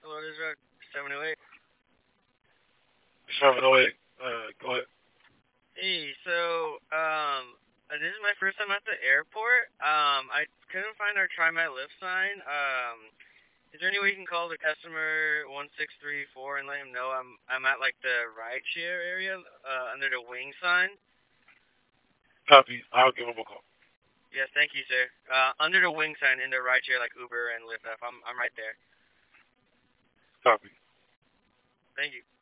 Hello, this is 708. 708. Go ahead. Hey, this is my first time at the airport. I couldn't find our Try My Lift sign. Is there any way you can call the customer 1634 and let him know I'm at like the ride share area, under the wing sign? Copy. I'll give him a call. Yes, thank you, sir. Under the wing sign in the ride share like Uber and Lyft. I'm right there. Copy. Thank you.